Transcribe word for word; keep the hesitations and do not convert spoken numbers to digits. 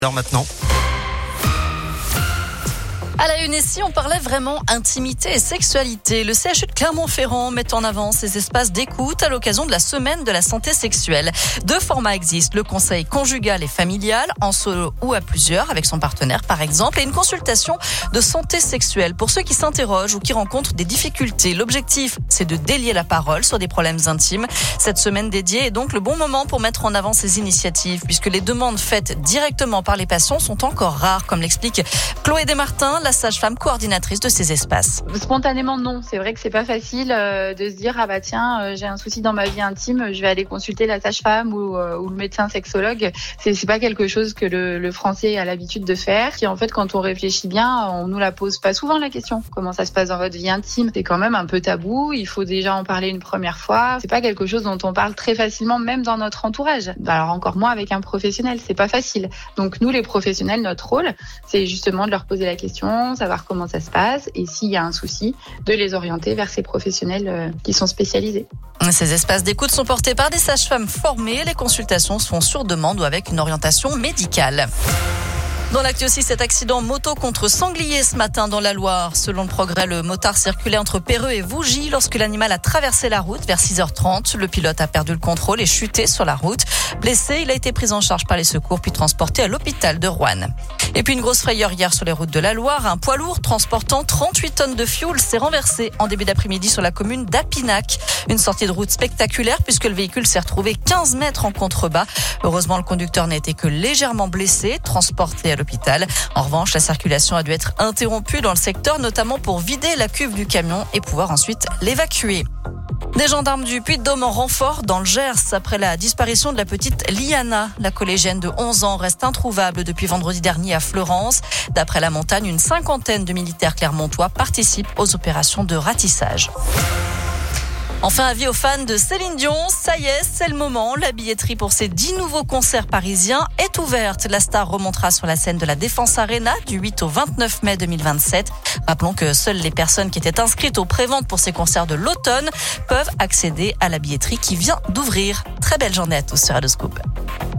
Alors maintenant. À la une, et si on parlait vraiment intimité et sexualité, le C H U de Clermont-Ferrand met en avant ses espaces d'écoute à l'occasion de la semaine de la santé sexuelle. Deux formats existent, le conseil conjugal et familial, en solo ou à plusieurs, avec son partenaire par exemple, et une consultation de santé sexuelle pour ceux qui s'interrogent ou qui rencontrent des difficultés. L'objectif, c'est de délier la parole sur des problèmes intimes. Cette semaine dédiée est donc le bon moment pour mettre en avant ces initiatives, puisque les demandes faites directement par les patients sont encore rares, comme l'explique Chloé Desmartins, la sage-femme coordinatrice de ces espaces. Spontanément, non. C'est vrai que c'est pas facile euh, de se dire ah bah tiens, euh, j'ai un souci dans ma vie intime, je vais aller consulter la sage-femme ou, euh, ou le médecin sexologue. C'est, c'est pas quelque chose que le, le Français a l'habitude de faire. Et en fait, quand on réfléchit bien, on nous la pose pas souvent la question. Comment ça se passe dans votre vie intime ? C'est quand même un peu tabou. Il faut déjà en parler une première fois. C'est pas quelque chose dont on parle très facilement, même dans notre entourage. Alors encore moins avec un professionnel. C'est pas facile. Donc nous, les professionnels, notre rôle, c'est justement de leur poser la question, savoir comment ça se passe et s'il y a un souci, de les orienter vers ces professionnels euh, qui sont spécialisés. Ces espaces d'écoute sont portés par des sages-femmes formées. Les consultations se font sur demande ou avec une orientation médicale. Dans l'actu aussi, cet accident moto contre sanglier ce matin dans la Loire. Selon le Progrès, le motard circulait entre Perreux et Vougy lorsque l'animal a traversé la route vers six heures trente. Le pilote a perdu le contrôle et chuté sur la route. Blessé, il a été pris en charge par les secours puis transporté à l'hôpital de Roanne. Et puis une grosse frayeur hier sur les routes de la Loire. Un poids lourd transportant trente-huit tonnes de fioul s'est renversé en début d'après-midi sur la commune d'Apinac. Une sortie de route spectaculaire puisque le véhicule s'est retrouvé quinze mètres en contrebas. Heureusement, le conducteur n'a été que légèrement blessé, transporté à l'hôpital. En revanche, la circulation a dû être interrompue dans le secteur, notamment pour vider la cuve du camion et pouvoir ensuite l'évacuer. Des gendarmes du Puy-de-Dôme en renfort dans le Gers après la disparition de la petite Liana. La collégienne de onze ans reste introuvable depuis vendredi dernier à Fleurance. D'après la montagne, une cinquantaine de militaires clermontois participent aux opérations de ratissage. Enfin, avis aux fans de Céline Dion, ça y est, c'est le moment. La billetterie pour ses dix nouveaux concerts parisiens est ouverte. La star remontera sur la scène de la Défense Arena du huit au vingt-neuf mai deux mille vingt-sept. Rappelons que seules les personnes qui étaient inscrites aux préventes pour ces concerts de l'automne peuvent accéder à la billetterie qui vient d'ouvrir. Très belle journée à tous sur Radio Scoop.